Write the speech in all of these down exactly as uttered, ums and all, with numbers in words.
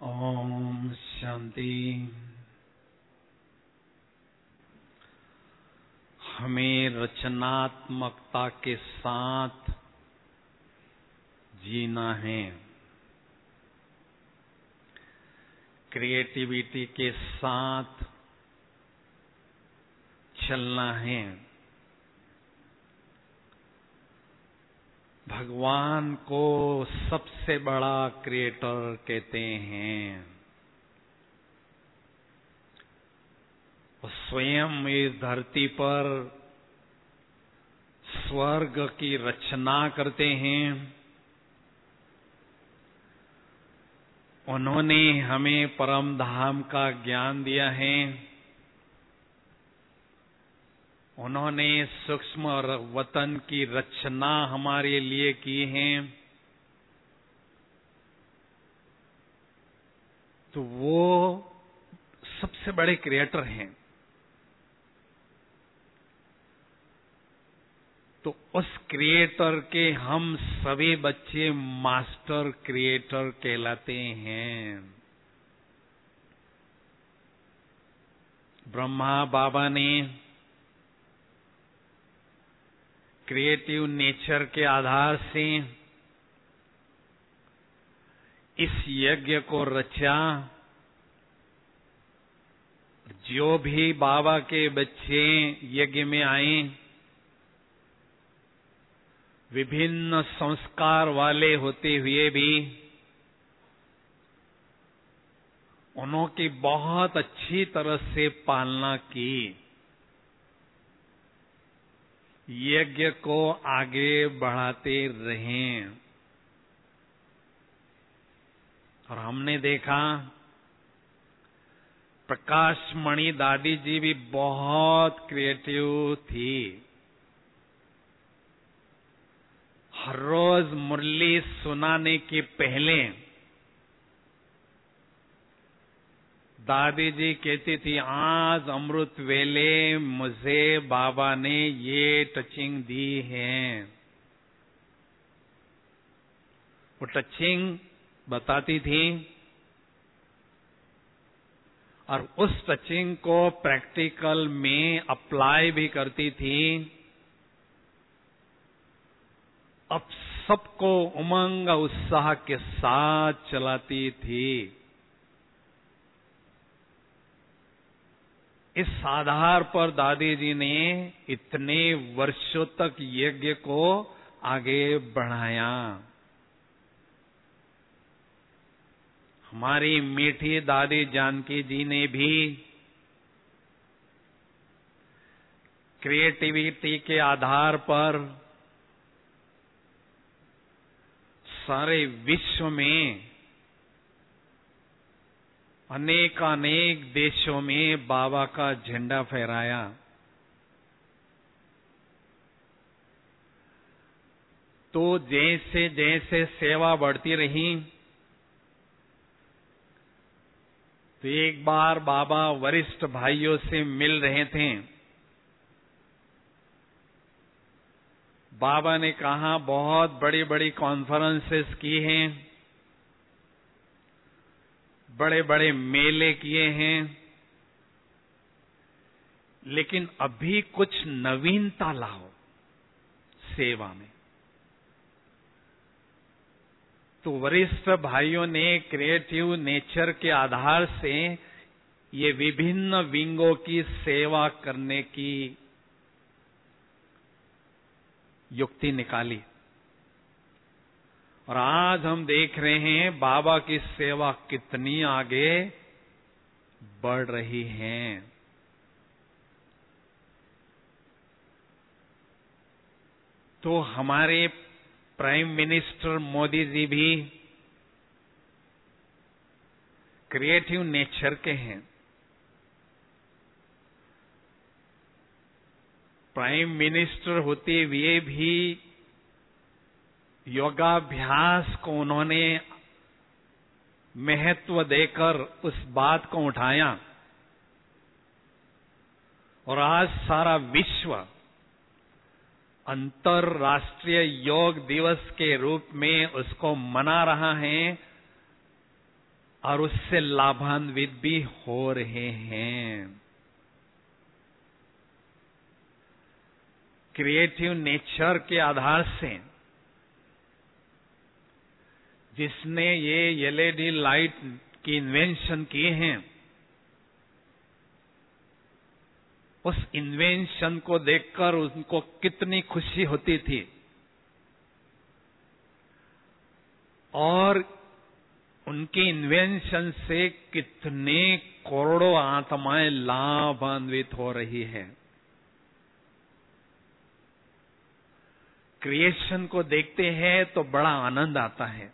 ओम शांति। हमें रचनात्मकता के साथ जीना है, क्रिएटिविटी के साथ चलना है। भगवान को सबसे बड़ा क्रिएटर कहते हैं। वो स्वयं इस धरती पर स्वर्ग की रचना करते हैं। उन्होंने हमें परम धाम का ज्ञान दिया है। उन्होंने सूक्ष्म वतन की रचना हमारे लिए की है। तो वो सबसे बड़े क्रिएटर हैं। तो उस क्रिएटर के हम सभी बच्चे मास्टर क्रिएटर कहलाते हैं। ब्रह्मा बाबा ने क्रिएटिव नेचर के आधार से इस यज्ञ को रचा। जो भी बाबा के बच्चे यज्ञ में आए, विभिन्न संस्कार वाले होते हुए भी उन्होंने बहुत अच्छी तरह से पालना की। यज्ञ को आगे बढ़ाते रहें। और हमने देखा प्रकाश मणि दादी जी भी बहुत क्रिएटिव थी। हर रोज मुरली सुनाने के पहले दादी जी कहती थी, आज अमृत वेले मुझे बाबा ने ये टचिंग दी है। वो टचिंग बताती थी और उस टचिंग को प्रैक्टिकल में अप्लाई भी करती थी। अब सबको उमंग उत्साह के साथ चलाती थी। इस आधार पर दादी जी ने इतने वर्षों तक यज्ञ को आगे बढ़ाया। हमारी मीठी दादी जानकी जी ने भी क्रिएटिविटी के आधार पर सारे विश्व में अनेक अनेक देशों में बाबा का झंडा फहराया। तो जैसे जैसे सेवा बढ़ती रही, तो एक बार बाबा वरिष्ठ भाइयों से मिल रहे थे। बाबा ने कहा, बहुत बड़ी बड़ी कॉन्फ्रेंसेस की हैं, बड़े बड़े मेले किए हैं, लेकिन अभी कुछ नवीनता लाओ सेवा में। तो वरिष्ठ भाइयों ने क्रिएटिव नेचर के आधार से ये विभिन्न विंगों की सेवा करने की युक्ति निकाली। और आज हम देख रहे हैं बाबा की सेवा कितनी आगे बढ़ रही है। तो हमारे प्राइम मिनिस्टर मोदी जी भी क्रिएटिव नेचर के हैं। प्राइम मिनिस्टर होते हुए भी योगाभ्यास को उन्होंने महत्व देकर उस बात को उठाया। और आज सारा विश्व अंतर्राष्ट्रीय योग दिवस के रूप में उसको मना रहा है। और उससे लाभान्वित भी हो रहे हैं। क्रिएटिव नेचर के आधार से जिसने ये एलईडी लाइट की इन्वेंशन किए हैं, उस इन्वेंशन को देखकर उनको कितनी खुशी होती थी और उनके इन्वेंशन से कितने करोड़ों आत्माएं लाभान्वित हो रही है। क्रिएशन को देखते हैं तो बड़ा आनंद आता है।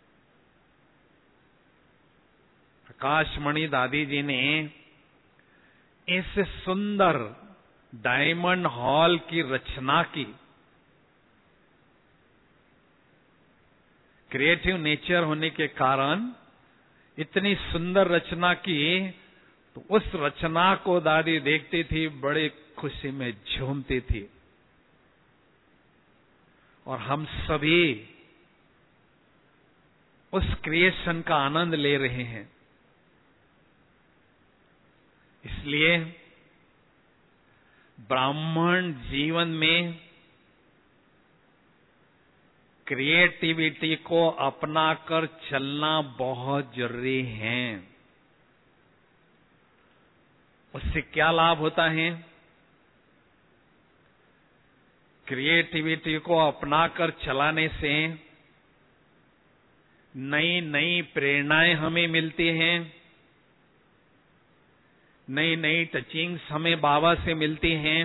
प्रकाशमणि दादी जी ने इस सुंदर डायमंड हॉल की रचना की। क्रिएटिव नेचर होने के कारण इतनी सुंदर रचना की, तो उस रचना को दादी देखती थी, बड़ी खुशी में झूमती थी। और हम सभी उस क्रिएशन का आनंद ले रहे हैं। इसलिए ब्राह्मण जीवन में क्रिएटिविटी को अपनाकर चलना बहुत जरूरी है। उससे क्या लाभ होता है? क्रिएटिविटी को अपनाकर चलाने से नई नई प्रेरणाएं हमें मिलती हैं, नई नई टचिंग्स हमें बाबा से मिलती हैं,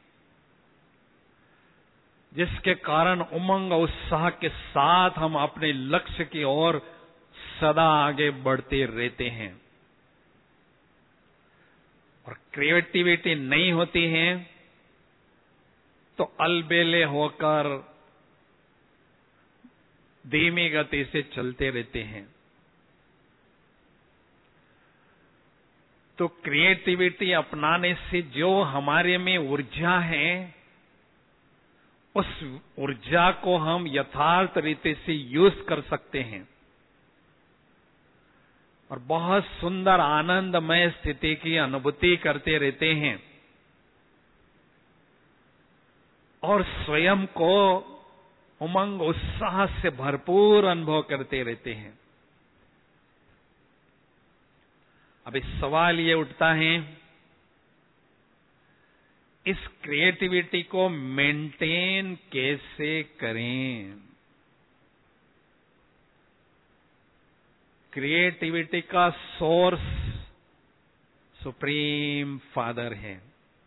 जिसके कारण उमंग उत्साह के साथ हम अपने लक्ष्य की ओर सदा आगे बढ़ते रहते हैं। और क्रिएटिविटी नहीं होती है तो अलबेले होकर धीमी गति से चलते रहते हैं। तो क्रिएटिविटी अपनाने से जो हमारे में ऊर्जा है, उस ऊर्जा को हम यथार्थ रीति से यूज कर सकते हैं और बहुत सुंदर आनंदमय स्थिति की अनुभूति करते रहते हैं और स्वयं को उमंग उत्साह से भरपूर अनुभव करते रहते हैं। अब इस सवाल ये उठता है, इस क्रिएटिविटी को मेंटेन कैसे करें? क्रिएटिविटी का सोर्स सुप्रीम फादर है।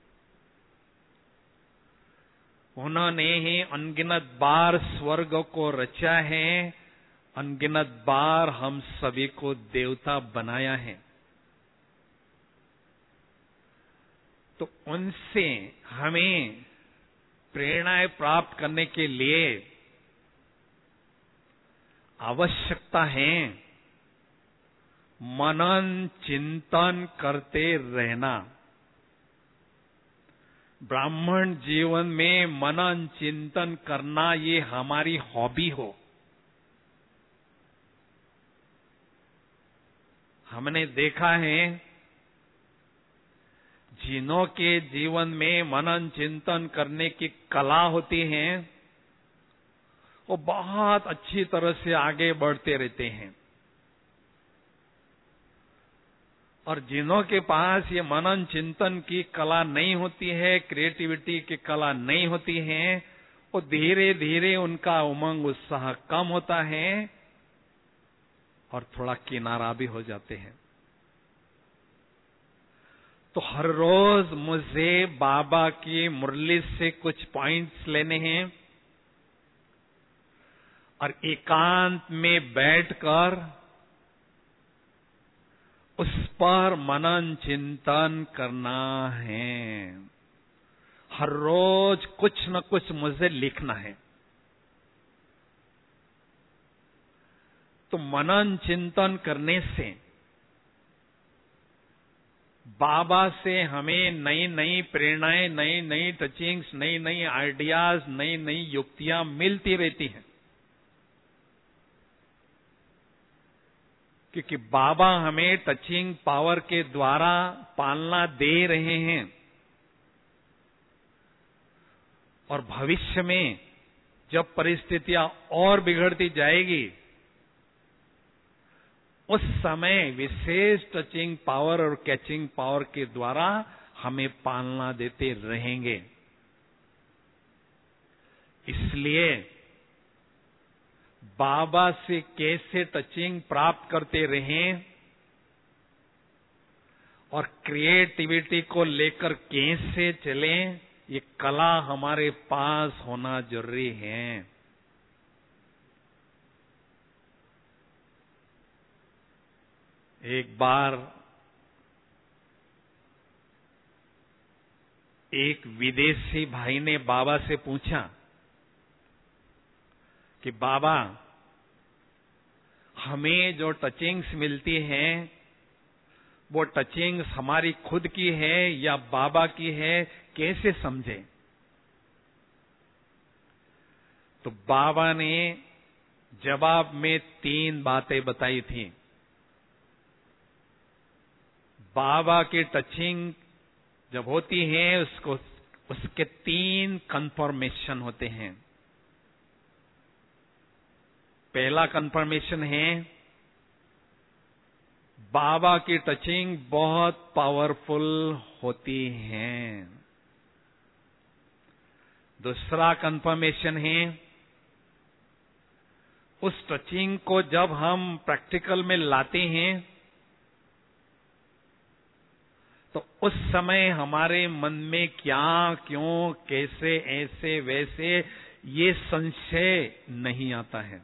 उन्होंने ही अनगिनत बार स्वर्ग को रचा है, अनगिनत बार हम सभी को देवता बनाया है। तो उनसे हमें प्रेरणाएं प्राप्त करने के लिए आवश्यकता है मनन चिंतन करते रहना। ब्राह्मण जीवन में मनन चिंतन करना ये हमारी हॉबी हो। हमने देखा है जिनों के जीवन में मनन चिंतन करने की कला होती है, वो बहुत अच्छी तरह से आगे बढ़ते रहते हैं। और जिनों के पास ये मनन चिंतन की कला नहीं होती है, क्रिएटिविटी की कला नहीं होती है, वो धीरे धीरे उनका उमंग उत्साह कम होता है और थोड़ा किनारा भी हो जाते हैं। तो हर रोज मुझे बाबा की मुरली से कुछ पॉइंट्स लेने हैं और एकांत में बैठकर उस पर मनन चिंतन करना है। हर रोज कुछ न कुछ मुझे लिखना है। तो मनन चिंतन करने से बाबा से हमें नई नई प्रेरणाएं, नई नई टचिंग्स, नई नई आइडियाज, नई नई युक्तियां मिलती रहती हैं। क्योंकि बाबा हमें टचिंग पावर के द्वारा पालना दे रहे हैं। और भविष्य में जब परिस्थितियां और बिगड़ती जाएगी, उस समय विशेष टचिंग पावर और कैचिंग पावर के द्वारा हमें पालना देते रहेंगे। इसलिए बाबा से कैसे टचिंग प्राप्त करते रहें और क्रिएटिविटी को लेकर कैसे चलें, ये कला हमारे पास होना जरूरी है। एक बार एक विदेशी भाई ने बाबा से पूछा कि बाबा, हमें जो टचिंग्स मिलती हैं वो टचिंग्स हमारी खुद की है या बाबा की है, कैसे समझें? तो बाबा ने जवाब में तीन बातें बताई थी। बाबा की टचिंग जब होती है उसको उसके तीन कंफर्मेशन होते हैं। पहला कंफर्मेशन है बाबा की टचिंग बहुत पावरफुल होती है। दूसरा कंफर्मेशन है उस टचिंग को जब हम प्रैक्टिकल में लाते हैं तो उस समय हमारे मन में क्या, क्यों, कैसे, ऐसे, वैसे ये संशय नहीं आता है।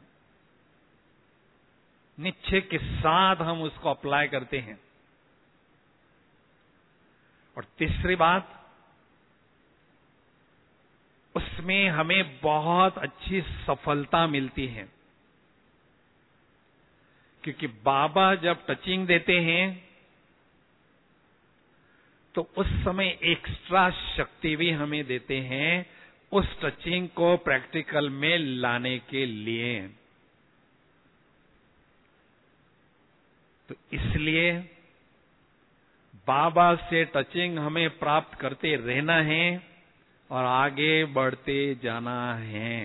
निश्चय के साथ हम उसको अप्लाई करते हैं। और तीसरी बात, उसमें हमें बहुत अच्छी सफलता मिलती है, क्योंकि बाबा जब टचिंग देते हैं तो उस समय एक्स्ट्रा शक्ति भी हमें देते हैं उस टचिंग को प्रैक्टिकल में लाने के लिए। तो इसलिए बाबा से टचिंग हमें प्राप्त करते रहना है और आगे बढ़ते जाना है।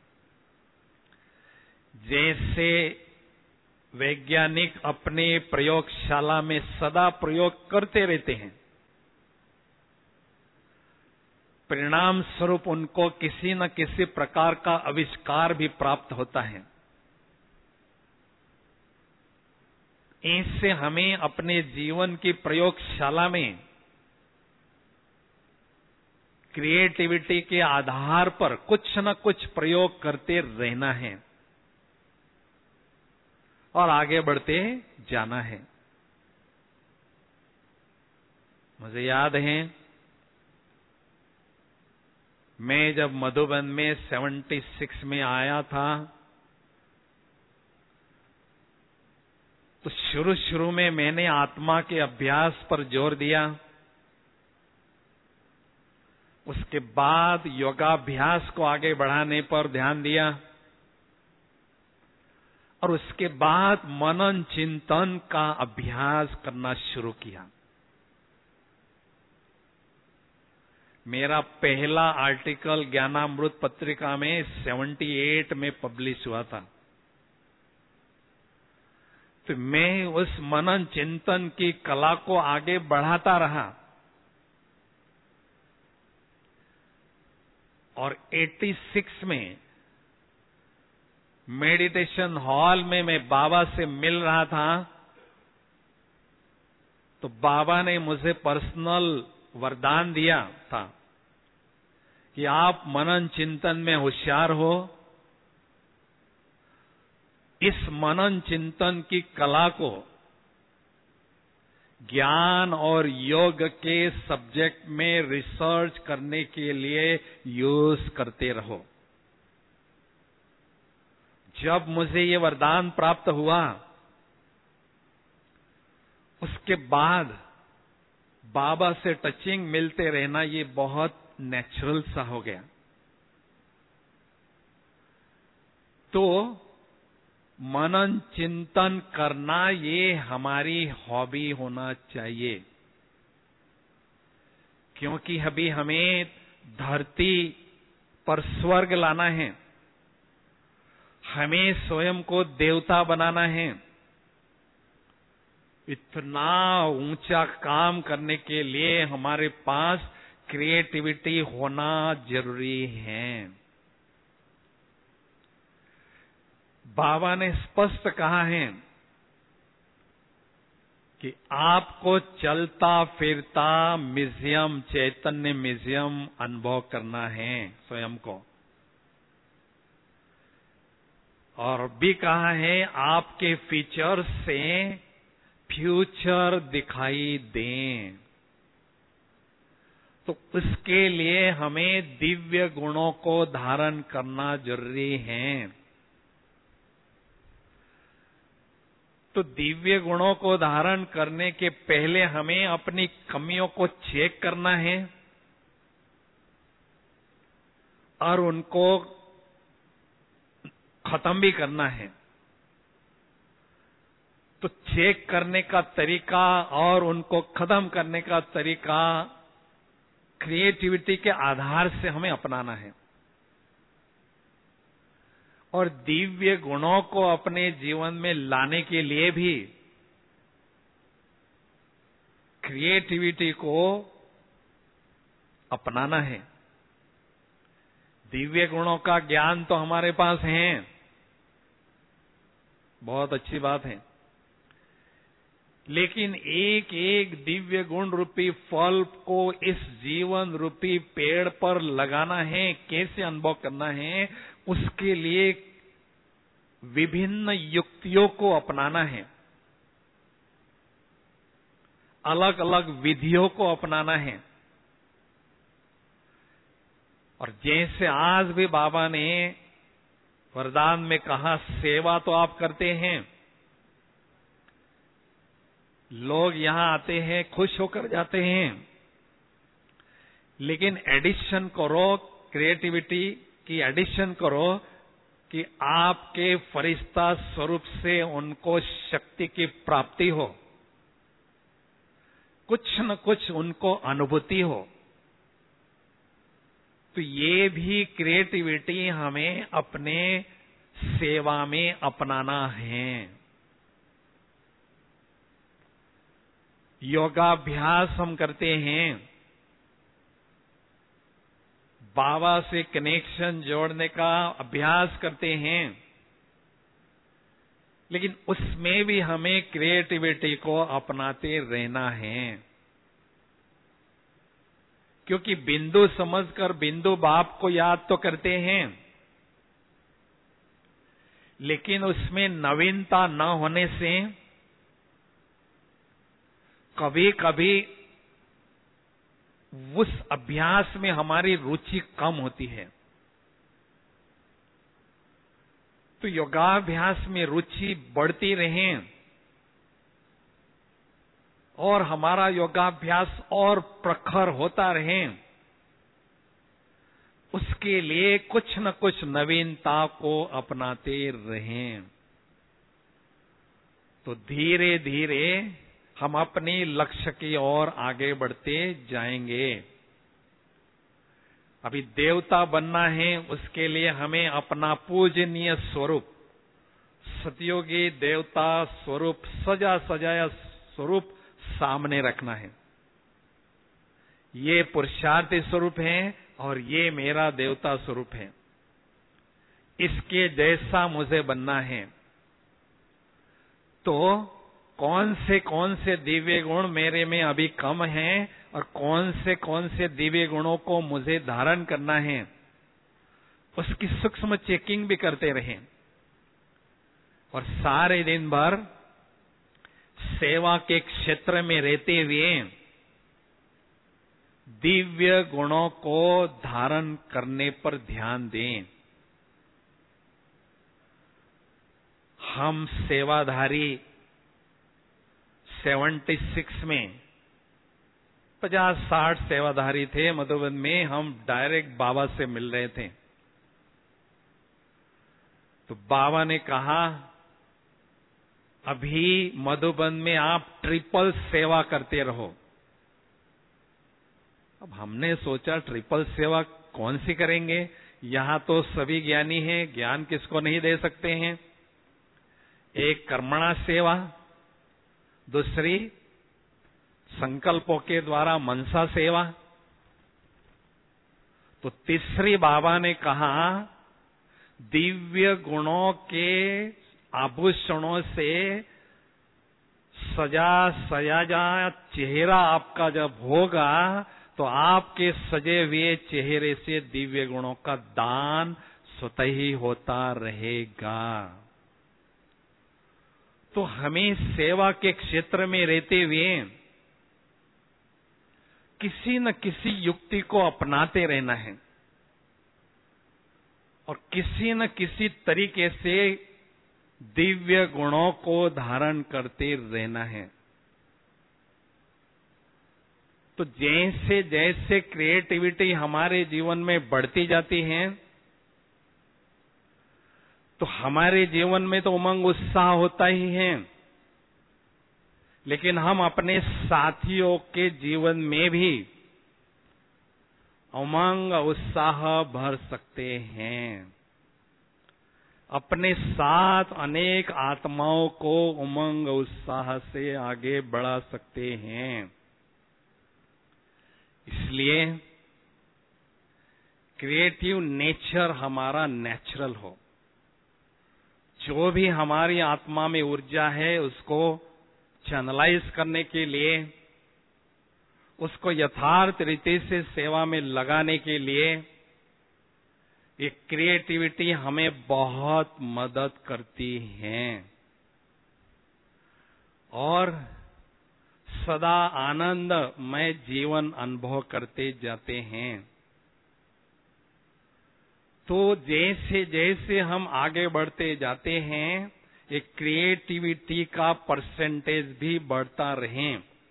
जैसे वैज्ञानिक अपने प्रयोगशाला में सदा प्रयोग करते रहते हैं, परिणाम स्वरूप उनको किसी न किसी प्रकार का आविष्कार भी प्राप्त होता है। इससे हमें अपने जीवन की प्रयोगशाला में क्रिएटिविटी के आधार पर कुछ न कुछ प्रयोग करते रहना है और आगे बढ़ते जाना है। मुझे याद है, मैं जब मधुबन में छिहत्तर में आया था तो शुरू शुरू में मैंने आत्मा के अभ्यास पर जोर दिया। उसके बाद योगाभ्यास को आगे बढ़ाने पर ध्यान दिया और उसके बाद मनन चिंतन का अभ्यास करना शुरू किया। मेरा पहला आर्टिकल ज्ञानामृत पत्रिका में अठहत्तर में पब्लिश हुआ था। तो मैं उस मनन चिंतन की कला को आगे बढ़ाता रहा और छियासी में मेडिटेशन हॉल में मैं बाबा से मिल रहा था तो बाबा ने मुझे पर्सनल वरदान दिया था कि आप मनन चिंतन में होशियार हो। इस मनन चिंतन की कला को ज्ञान और योग के सब्जेक्ट में रिसर्च करने के लिए यूज करते रहो। जब मुझे ये वरदान प्राप्त हुआ उसके बाद बाबा से टचिंग मिलते रहना ये बहुत नेचुरल सा हो गया। तो मनन चिंतन करना ये हमारी हॉबी होना चाहिए, क्योंकि अभी हमें धरती पर स्वर्ग लाना है, हमें स्वयं को देवता बनाना है। इतना ऊंचा काम करने के लिए हमारे पास क्रिएटिविटी होना जरूरी है। बाबा ने स्पष्ट कहा है कि आपको चलता फिरता म्यूजियम, चैतन्य म्यूजियम अनुभव करना है स्वयं को। और भी कहा है आपके फीचर्स से फ्यूचर दिखाई दें। तो उसके लिए हमें दिव्य गुणों को धारण करना जरूरी है। तो दिव्य गुणों को धारण करने के पहले हमें अपनी कमियों को चेक करना है और उनको खत्म भी करना है। तो चेक करने का तरीका और उनको खत्म करने का तरीका क्रिएटिविटी के आधार से हमें अपनाना है। और दिव्य गुणों को अपने जीवन में लाने के लिए भी क्रिएटिविटी को अपनाना है। दिव्य गुणों का ज्ञान तो हमारे पास है, बहुत अच्छी बात है, लेकिन एक एक दिव्य गुण रूपी फल को इस जीवन रूपी पेड़ पर लगाना है, कैसे अनुभव करना है, उसके लिए विभिन्न युक्तियों को अपनाना है, अलग अलग विधियों को अपनाना है। और जैसे आज भी बाबा ने वरदान में कहा, सेवा तो आप करते हैं, लोग यहां आते हैं, खुश होकर जाते हैं, लेकिन एडिशन करो, क्रिएटिविटी की एडिशन करो कि आपके फरिश्ता स्वरूप से उनको शक्ति की प्राप्ति हो, कुछ न कुछ उनको अनुभूति हो। तो ये भी क्रिएटिविटी हमें अपने सेवा में अपनाना है। योगाभ्यास हम करते हैं, बाबा से कनेक्शन जोड़ने का अभ्यास करते हैं, लेकिन उसमें भी हमें क्रिएटिविटी को अपनाते रहना है। क्योंकि बिंदु समझकर बिंदु बाप को याद तो करते हैं, लेकिन उसमें नवीनता न होने से कभी कभी उस अभ्यास में हमारी रुचि कम होती है। तो योगाभ्यास में रुचि बढ़ती रहे और हमारा योगाभ्यास और प्रखर होता रहे, उसके लिए कुछ न कुछ नवीनता को अपनाते रहें। तो धीरे धीरे हम अपनी लक्ष्य की ओर आगे बढ़ते जाएंगे। अभी देवता बनना है, उसके लिए हमें अपना पूजनीय स्वरूप, सतयोगी देवता स्वरूप, सजा सजाया स्वरूप सामने रखना है। ये पुरुषार्थी स्वरूप है और ये मेरा देवता स्वरूप है, इसके जैसा मुझे बनना है। तो कौन से कौन से दिव्य गुण मेरे में अभी कम हैं और कौन से कौन से दिव्य गुणों को मुझे धारण करना है, उसकी सूक्ष्म चेकिंग भी करते रहें। और सारे दिन भर सेवा के क्षेत्र में रहते हुए दिव्य गुणों को धारण करने पर ध्यान दें। हम सेवाधारी छिहत्तर में पचास साठ सेवाधारी थे मधुबन में, हम डायरेक्ट बाबा से मिल रहे थे। तो बाबा ने कहा अभी मधुबन में आप ट्रिपल सेवा करते रहो। अब हमने सोचा ट्रिपल सेवा कौन सी करेंगे, यहां तो सभी ज्ञानी हैं, ज्ञान किसको नहीं दे सकते हैं। एक कर्मणा सेवा, दूसरी संकल्पों के द्वारा मनसा सेवा, तो तीसरी बाबा ने कहा दिव्य गुणों के आभूषणों से सजा सजा चेहरा आपका जब होगा तो आपके सजे हुए चेहरे से दिव्य गुणों का दान स्वतः ही होता रहेगा। तो हमें सेवा के क्षेत्र में रहते हुए किसी न किसी युक्ति को अपनाते रहना है और किसी न किसी तरीके से दिव्य गुणों को धारण करते रहना है। तो जैसे जैसे क्रिएटिविटी हमारे जीवन में बढ़ती जाती है तो हमारे जीवन में तो उमंग उत्साह होता ही है, लेकिन हम अपने साथियों के जीवन में भी उमंग उत्साह भर सकते हैं। अपने साथ अनेक आत्माओं को उमंग उत्साह से आगे बढ़ा सकते हैं। इसलिए क्रिएटिव नेचर हमारा नेचुरल हो। जो भी हमारी आत्मा में ऊर्जा है उसको चैनलाइज करने के लिए, उसको यथार्थ रीति से सेवा में लगाने के लिए ये क्रिएटिविटी हमें बहुत मदद करती है और सदा आनंदमय जीवन अनुभव करते जाते हैं। तो जैसे जैसे हम आगे बढ़ते जाते हैं ये क्रिएटिविटी का परसेंटेज भी बढ़ता रहे,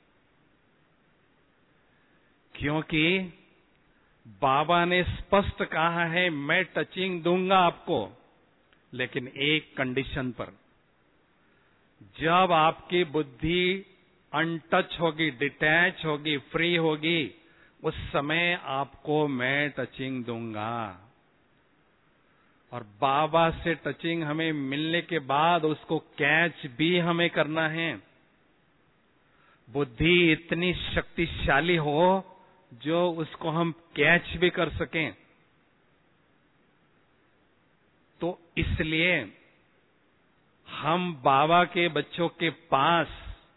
क्योंकि बाबा ने स्पष्ट कहा है मैं टचिंग दूंगा आपको, लेकिन एक कंडीशन पर, जब आपकी बुद्धि अनटच होगी, डिटैच होगी, फ्री होगी, उस समय आपको मैं टचिंग दूंगा। और बाबा से टचिंग हमें मिलने के बाद उसको कैच भी हमें करना है। बुद्धि इतनी शक्तिशाली हो जो उसको हम कैच भी कर सकें। तो इसलिए हम बाबा के बच्चों के पास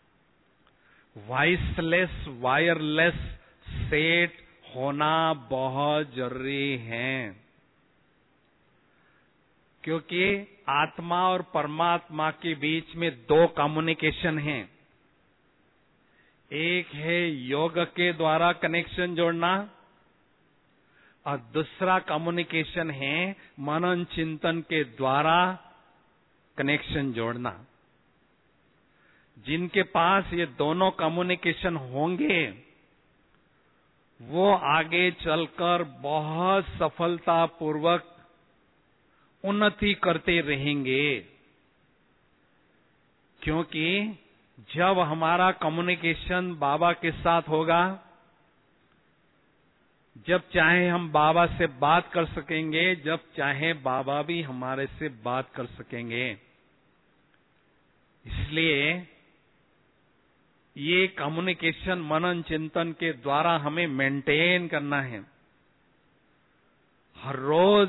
वॉइसलेस वायरलेस सेट होना बहुत जरूरी है, क्योंकि आत्मा और परमात्मा के बीच में दो कम्युनिकेशन हैं। एक है योग के द्वारा कनेक्शन जोड़ना और दूसरा कम्युनिकेशन है मनन चिंतन के द्वारा कनेक्शन जोड़ना। जिनके पास ये दोनों कम्युनिकेशन होंगे वो आगे चलकर बहुत सफलतापूर्वक उन्नति करते रहेंगे, क्योंकि जब हमारा कम्युनिकेशन बाबा के साथ होगा, जब चाहे हम बाबा से बात कर सकेंगे, जब चाहे बाबा भी हमारे से बात कर सकेंगे। इसलिए ये कम्युनिकेशन मनन चिंतन के द्वारा हमें मेंटेन करना है। हर रोज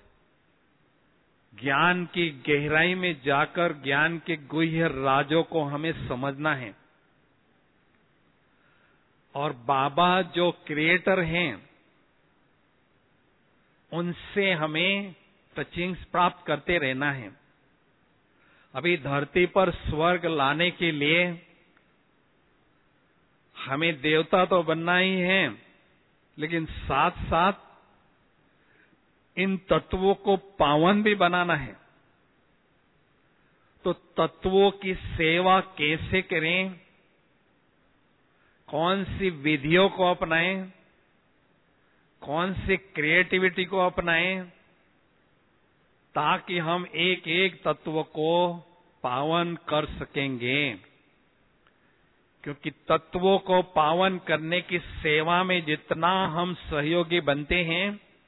ज्ञान की गहराई में जाकर ज्ञान के गुह्य राजों को हमें समझना है और बाबा जो क्रिएटर हैं उनसे हमें टचिंग्स प्राप्त करते रहना है। अभी धरती पर स्वर्ग लाने के लिए हमें देवता तो बनना ही है, लेकिन साथ साथ इन तत्वों को पावन भी बनाना है। तो तत्वों की सेवा कैसे करें, कौन सी विधियों को अपनाएं, कौन सी क्रिएटिविटी को अपनाएं, ताकि हम एक एक तत्व को पावन कर सकेंगे, क्योंकि तत्वों को पावन करने की सेवा में जितना हम सहयोगी बनते हैं,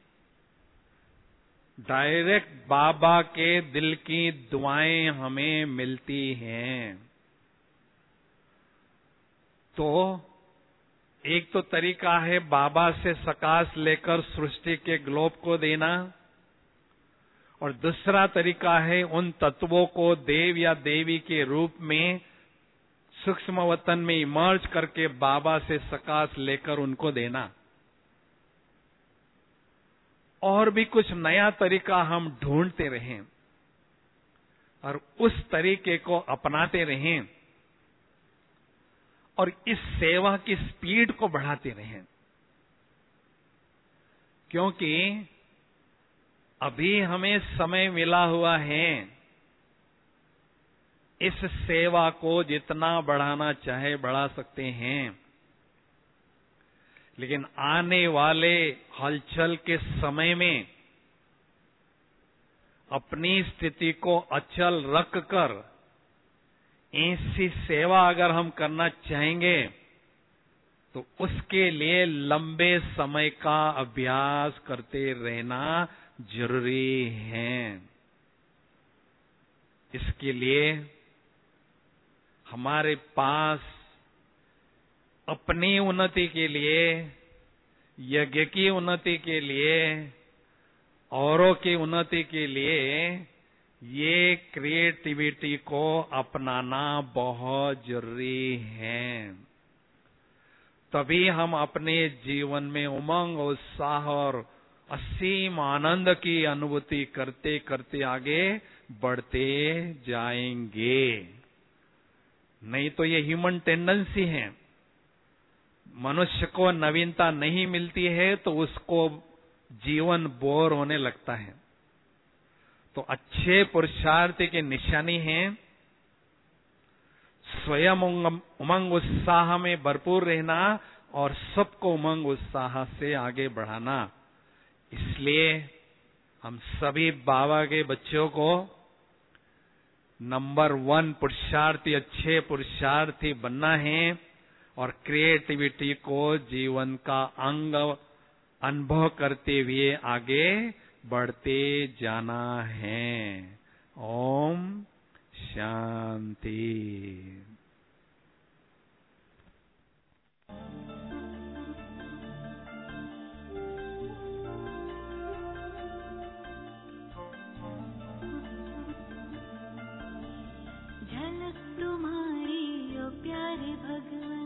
डायरेक्ट बाबा के दिल की दुआएं हमें मिलती हैं। तो एक तो तरीका है बाबा से सकाश लेकर सृष्टि के ग्लोब को देना, और दूसरा तरीका है उन तत्वों को देव या देवी के रूप में सूक्ष्म वतन में इमर्ज करके बाबा से सकाश लेकर उनको देना। और भी कुछ नया तरीका हम ढूंढते रहें और उस तरीके को अपनाते रहें और इस सेवा की स्पीड को बढ़ाते रहें, क्योंकि अभी हमें समय मिला हुआ है। इस सेवा को जितना बढ़ाना चाहे बढ़ा सकते हैं, लेकिन आने वाले हलचल के समय में अपनी स्थिति को अचल रखकर ऐसी सेवा अगर हम करना चाहेंगे तो उसके लिए लंबे समय का अभ्यास करते रहना जरूरी है। इसके लिए हमारे पास अपनी उन्नति के लिए, यज्ञ की उन्नति के लिए, औरों की उन्नति के लिए ये क्रिएटिविटी को अपनाना बहुत जरूरी है। तभी हम अपने जीवन में उमंग, उत्साह और असीम आनंद की अनुभूति करते करते आगे बढ़ते जाएंगे। नहीं तो ये ह्यूमन टेंडेंसी है। मनुष्य को नवीनता नहीं मिलती है तो उसको जीवन बोर होने लगता है। तो अच्छे पुरुषार्थ की निशानी है स्वयं उमंग उत्साह में भरपूर रहना और सबको उमंग उत्साह से आगे बढ़ाना। इसलिए हम सभी बाबा के बच्चों को नंबर वन पुरुषार्थी, अच्छे पुरुषार्थी बनना है और क्रिएटिविटी को जीवन का अंग अनुभव करते हुए आगे बढ़ते जाना है। ओम शांति। झलक तुम्हारी ओ प्यारे भगवन,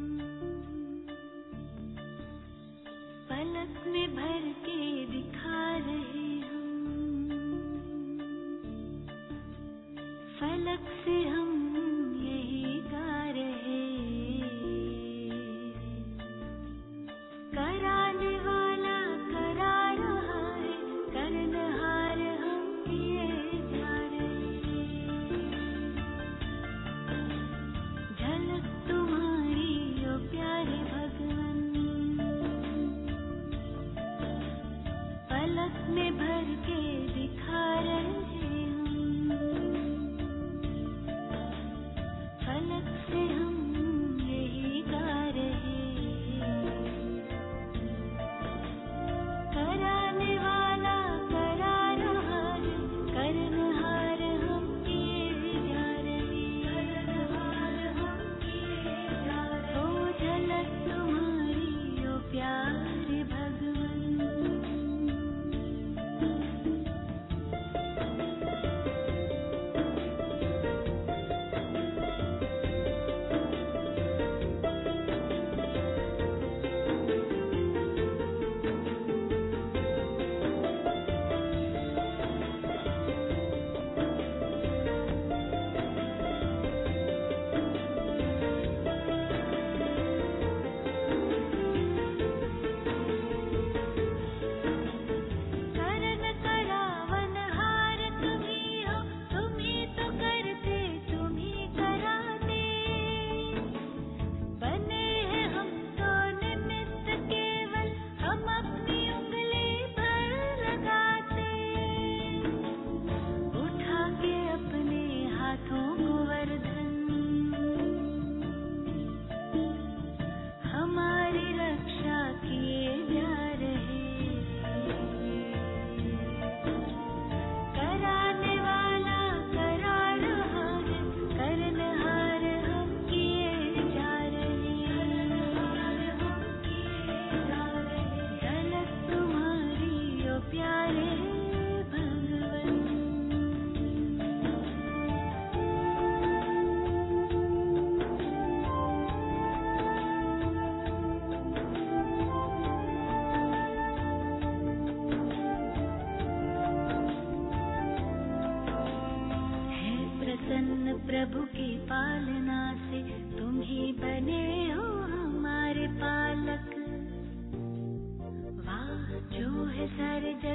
पलक में भर के दिखा रहे हम, फलक से हम यही गा रहे, कराने वाला करा रहा है, करनहार हम किए जा रहे। झलक तुम्हारी ओ प्यारे भगवन, पलक में भर के दिखा रहे हम, फलक से हम यही गा रहे, कराने वाला करा रहा है, करनहार हम किए जा रहे, करनहार हम किए जा रहे। ओ झलक तुम्हारी ओ प्यारे भगवन।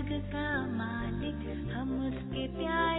जग का मालिक हम उसके प्यारे